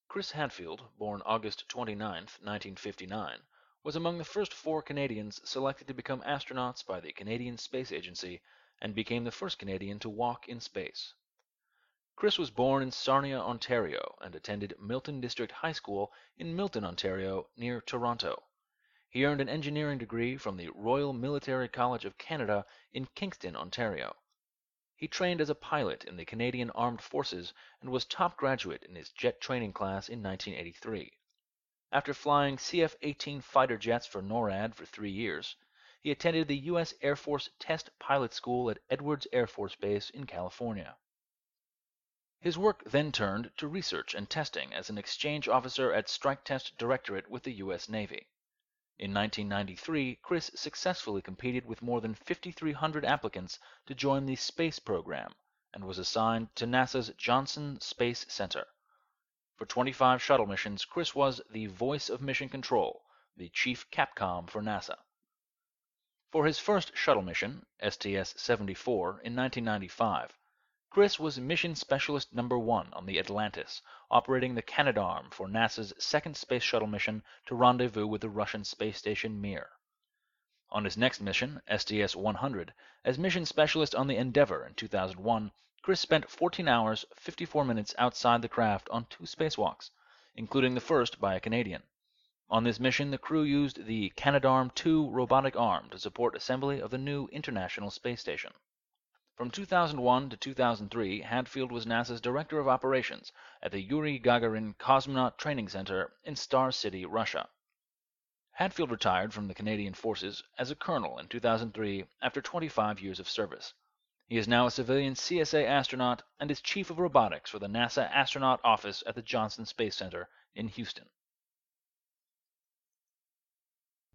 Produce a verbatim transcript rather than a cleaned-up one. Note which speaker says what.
Speaker 1: Chris Hadfield, born August twenty-ninth, nineteen fifty-nine, was among the first four Canadians selected to become astronauts by the Canadian Space Agency and became the first Canadian to walk in space. Chris was born in Sarnia, Ontario, and attended Milton District High School in Milton, Ontario, near Toronto. He earned an engineering degree from the Royal Military College of Canada in Kingston, Ontario. He trained as a pilot in the Canadian Armed Forces and was top graduate in his jet training class in nineteen eighty-three. After flying C F eighteen fighter jets for NORAD for three years, he attended the U S Air Force Test Pilot School at Edwards Air Force Base in California. His work then turned to research and testing as an exchange officer at Strike Test Directorate with the U S Navy. In nineteen ninety-three, Chris successfully competed with more than fifty-three hundred applicants to join the space program and was assigned to NASA's Johnson Space Center. For twenty-five shuttle missions, Chris was the voice of mission control, the chief Capcom for NASA. For his first shuttle mission, S T S seventy-four, in nineteen ninety-five, Chris was Mission Specialist Number one on the Atlantis, operating the Canadarm for NASA's second space shuttle mission to rendezvous with the Russian space station Mir. On his next mission, S T S one hundred, as Mission Specialist on the Endeavour in two thousand one, Chris spent fourteen hours, fifty-four minutes outside the craft on two spacewalks, including the first by a Canadian. On this mission, the crew used the Canadarm two robotic arm to support assembly of the new International Space Station. From two thousand one to two thousand three, Hadfield was NASA's Director of Operations at the Yuri Gagarin Cosmonaut Training Center in Star City, Russia. Hadfield retired from the Canadian Forces as a colonel in two thousand three after twenty-five years of service. He is now a civilian C S A astronaut and is Chief of Robotics for the NASA Astronaut Office at the Johnson Space Center in Houston.